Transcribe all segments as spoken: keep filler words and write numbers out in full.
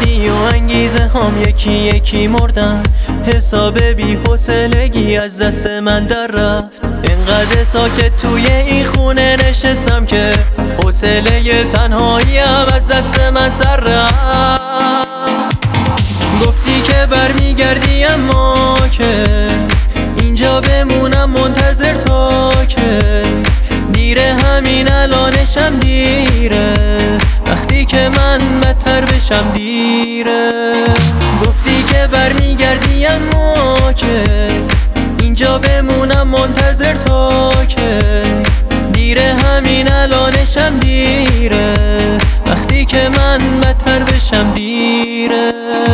رفتی و انگیزه هم یکی یکی مردن. حساب بی حوصلگی از دست من در رفت. اینقدر ساکت توی این خونه نشستم که حوصله تنهاییم از دست من سر رفت. گفتی که برمیگردی اما که اینجا بمونم منتظر تا که دیره، همین الانشم دیره، وقتی که من بدتر بشم دیره. گفتی که برمیگردی اما که اینجا بمونم منتظر تا که دیره، همین الانشم دیره، وقتی که من بدتر بشم دیره.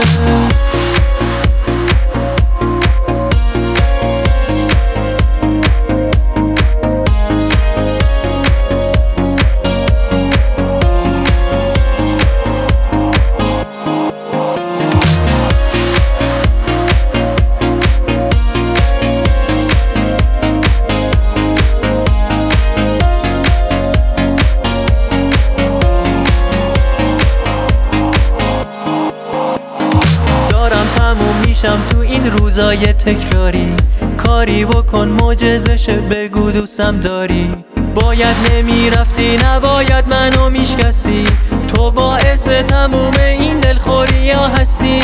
میشم تو این روزای تکراری، کاری بکن معجزه‌ش بگو دوستم داری. باید نمیرفتی، نباید منو میشکستی، تو باعث تموم این دلخوری ها هستی.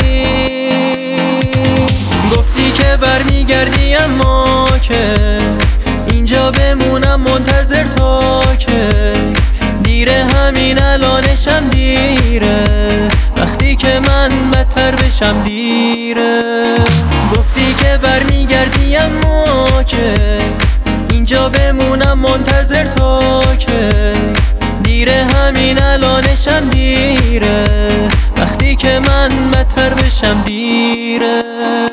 گفتی که برمیگردی اما که اینجا بمونم منتظر تا که دیره، همین الانشم دیره، وقتی که من بدتر بشم دیره. گفتی که برمیگردی اما که اینجا بمونم منتظر تا که دیره، همین الانشم دیره، وقتی که من بدتر بشم دیره.